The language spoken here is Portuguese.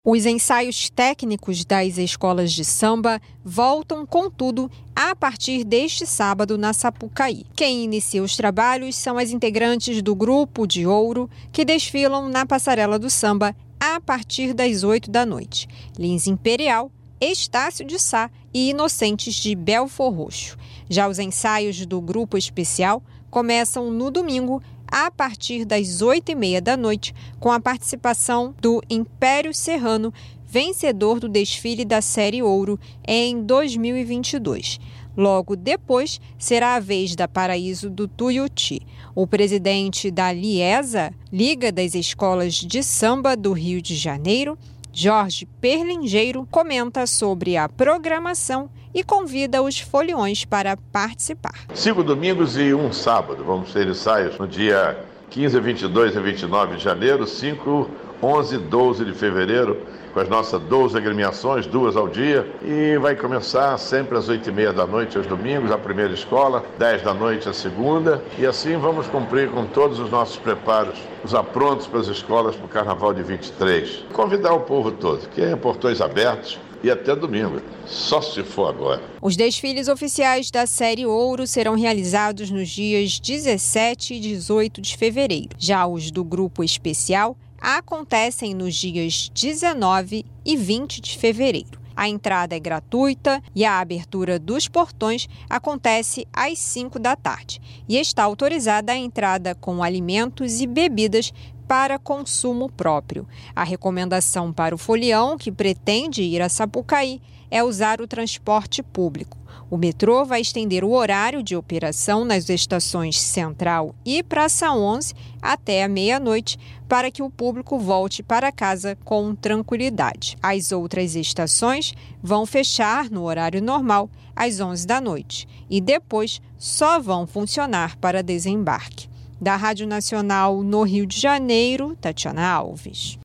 Os ensaios técnicos das escolas de samba voltam, contudo, a partir deste sábado na Sapucaí. Quem inicia os trabalhos são as integrantes do Grupo de Ouro, que desfilam na Passarela do Samba a partir das 8 da noite. Lins Imperial, Estácio de Sá e Inocentes de Belfor Roxo. Já os ensaios do Grupo Especial começam no domingo, a partir das 8h30 da noite, com a participação do Império Serrano, vencedor do desfile da Série Ouro em 2022. Logo depois, será a vez da Paraíso do Tuiuti. O presidente da LIESA, Liga das Escolas de Samba do Rio de Janeiro, Jorge Perlingeiro, comenta sobre a programação e convida os foliões para participar. 5 domingos e um sábado. Vamos ter ensaios no dia 15, 22 e 29 de janeiro, 5, 11 e 12 de fevereiro, com as nossas 12 agremiações, 2 ao dia. E vai começar sempre às 8h30 da noite, aos domingos, a primeira escola, 10 da noite a segunda. E assim vamos cumprir com todos os nossos preparos, os aprontos para as escolas para o Carnaval de 23. Convidar o povo todo, que é portões abertos, e até domingo, só se for agora. Os desfiles oficiais da Série Ouro serão realizados nos dias 17 e 18 de fevereiro. Já os do Grupo Especial acontecem nos dias 19 e 20 de fevereiro. A entrada é gratuita e a abertura dos portões acontece às 5 da tarde. E está autorizada a entrada com alimentos e bebidas para consumo próprio. A recomendação para o folião que pretende ir a Sapucaí é usar o transporte público. O metrô vai estender o horário de operação nas estações Central e Praça 11 até a meia-noite para que o público volte para casa com tranquilidade. As outras estações vão fechar no horário normal às 11 da noite e depois só vão funcionar para desembarque. Da Rádio Nacional no Rio de Janeiro, Tatiana Alves.